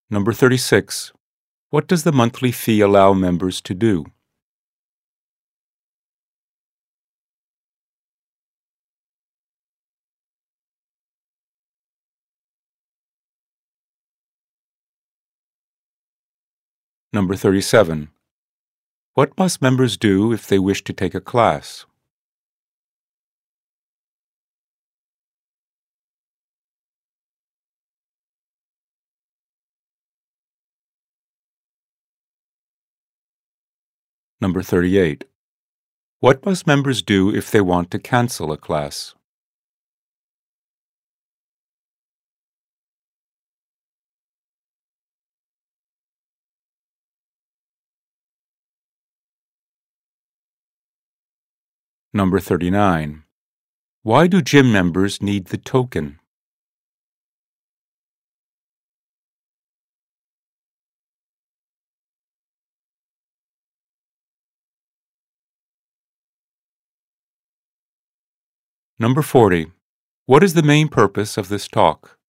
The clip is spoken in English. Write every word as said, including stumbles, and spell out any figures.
Number thirty-six. What does the monthly fee allow members to do? Number thirty-seven. What must members do if they wish to take a class? Number thirty-eight. What must members do if they want to cancel a class? Number thirty-nine. Why do gym members need the token? Number forty. What is the main purpose of this talk?